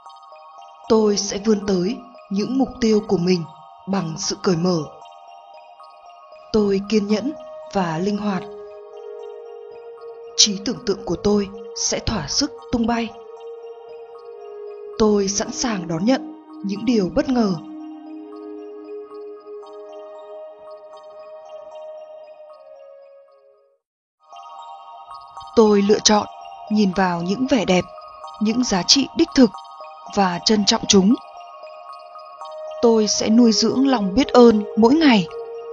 Tôi sẽ vươn tới những mục tiêu của mình bằng sự cởi mở. Tôi kiên nhẫn và linh hoạt. Trí tưởng tượng của tôi sẽ thỏa sức tung bay. Tôi sẵn sàng đón nhận những điều bất ngờ. Tôi lựa chọn nhìn vào những vẻ đẹp, những giá trị đích thực và trân trọng chúng. Tôi sẽ nuôi dưỡng lòng biết ơn mỗi ngày.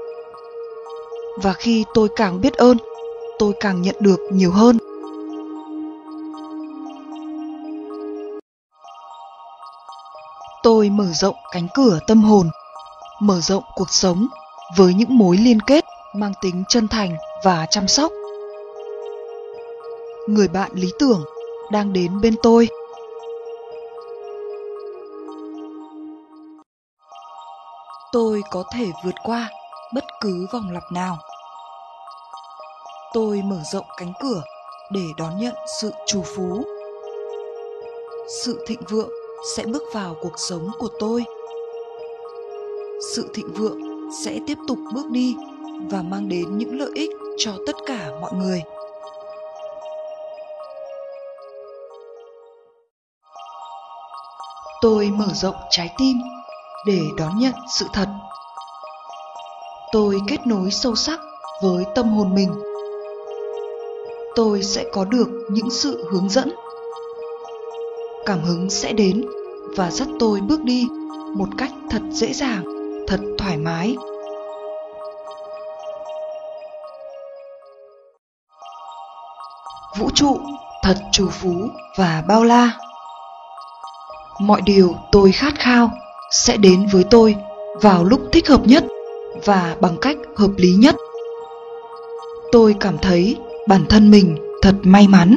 Và khi tôi càng biết ơn, tôi càng nhận được nhiều hơn. Tôi mở rộng cánh cửa tâm hồn, mở rộng cuộc sống với những mối liên kết mang tính chân thành và chăm sóc. Người bạn lý tưởng đang đến bên tôi. Tôi có thể vượt qua bất cứ vòng lặp nào. Tôi mở rộng cánh cửa để đón nhận sự trù phú. Sự thịnh vượng sẽ bước vào cuộc sống của tôi. Sự thịnh vượng sẽ tiếp tục bước đi và mang đến những lợi ích cho tất cả mọi người. Tôi mở rộng trái tim để đón nhận sự thật. Tôi kết nối sâu sắc với tâm hồn mình. Tôi sẽ có được những sự hướng dẫn. Cảm hứng sẽ đến và dắt tôi bước đi một cách thật dễ dàng, thật thoải mái. Vũ trụ thật trù phú và bao la. Mọi điều tôi khát khao sẽ đến với tôi vào lúc thích hợp nhất và bằng cách hợp lý nhất. Tôi cảm thấy bản thân mình thật may mắn.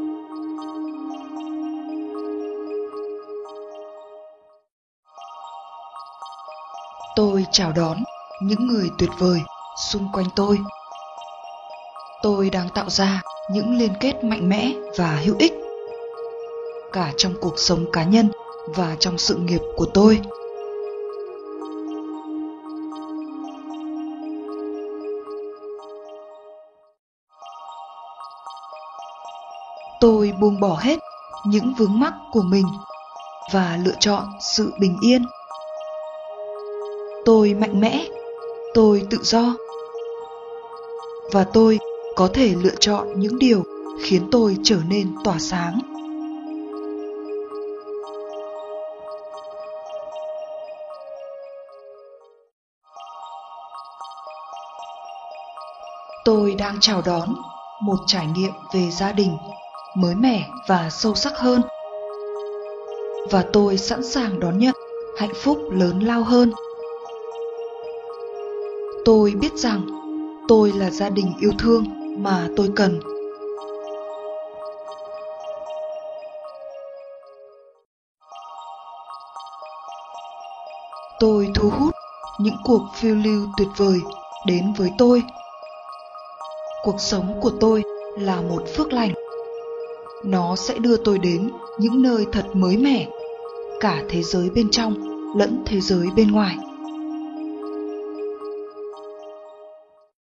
Tôi chào đón những người tuyệt vời xung quanh tôi. Tôi đang tạo ra những liên kết mạnh mẽ và hữu ích, cả trong cuộc sống cá nhân và trong sự nghiệp của tôi. Tôi buông bỏ hết những vướng mắc của mình và lựa chọn sự bình yên. Tôi mạnh mẽ, tôi tự do. Và tôi có thể lựa chọn những điều khiến tôi trở nên tỏa sáng. Tôi đang chào đón một trải nghiệm về gia đình mới mẻ và sâu sắc hơn. Và tôi sẵn sàng đón nhận hạnh phúc lớn lao hơn. Tôi biết rằng tôi là gia đình yêu thương mà tôi cần. Tôi thu hút những cuộc phiêu lưu tuyệt vời đến với tôi. Cuộc sống của tôi là một phước lành. Nó sẽ đưa tôi đến những nơi thật mới mẻ, cả thế giới bên trong lẫn thế giới bên ngoài.